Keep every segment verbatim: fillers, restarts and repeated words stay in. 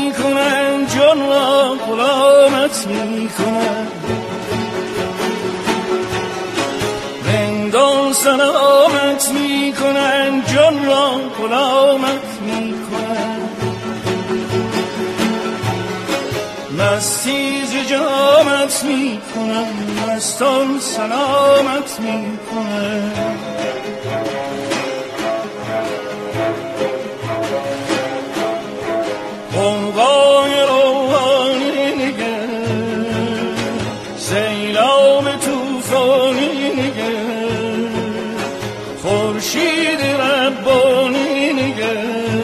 می کنن، جان را غلامت می کنن. رندان سلامت می کنن، جان را غلامت می کنن. مستی ز جامت می کنن، مستان سلامت می کنن. قوقای روحانی نگر، سیلاب توفانی نگر، خورشید ربانی نگر،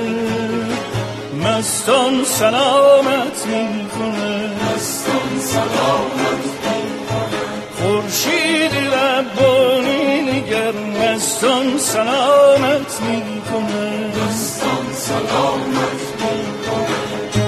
مستان سلامت می کنه، مستان سلامت می کنه. خورشید ربانی نگر، مستان سلامت می کنه، مستان سلامت می کنه.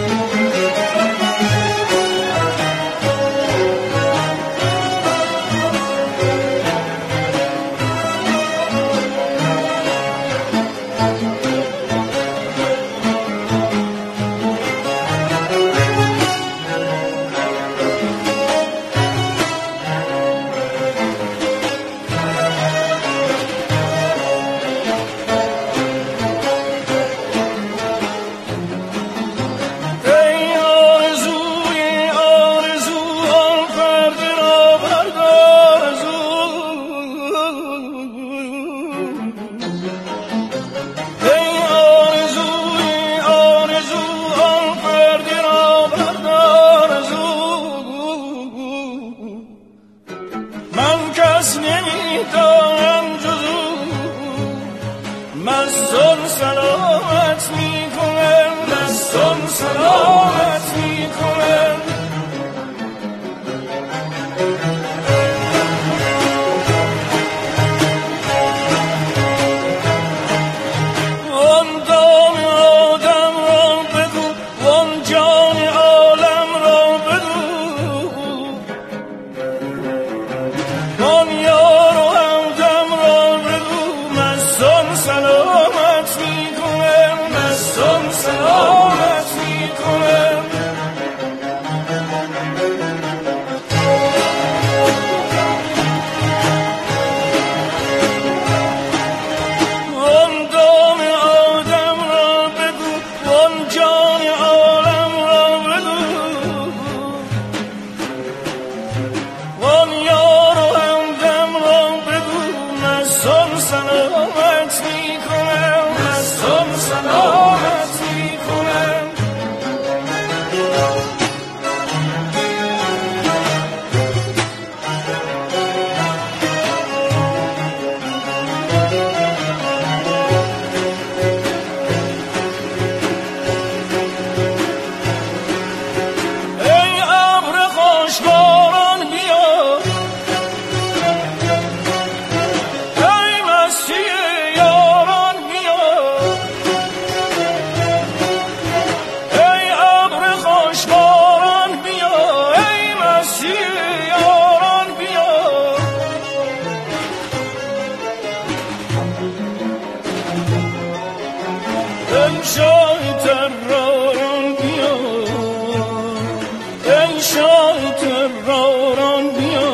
مستان سلامت می کنن، مستان سلامت می کنن. وان دام آدم را بگو، وان جان عالم را بگو، وان یار و همدم را بگو، مستان سلامت می کنن، مستان سلامت می کنن. وان دام آدم را بگو، وان جان عالم را بگو، وان یار و همدم را بگو، مستان سلامت می کنن، مستان سلامت می کنن. ای ابر خوشباران بیا، ای مستی یاران بیا، ای ابر خوشباران بیا، ای مستی یاران بیا. ای شاه تراران بیا، ای شاه تراران بیا،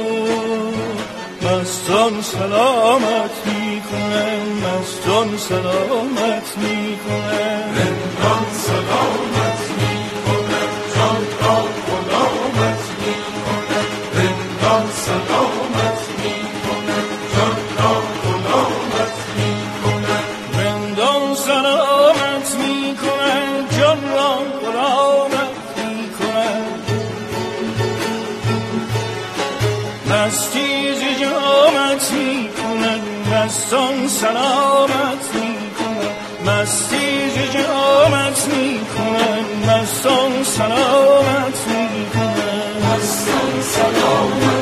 مستان سلامت می کنن، مستان سلامت می کنن. رندان سلامت می کنه، جان را غلامت می کنه. رندان سلامت می کنه، جان را غلامت می کنه. رندان سلامت می کنن، جان را غلامت می کنن. مستی ز جامت می کنن، مستان سلامت می کنن. مستی ز جامت می کنن، مستان سلامت می کنن. مستان سلامت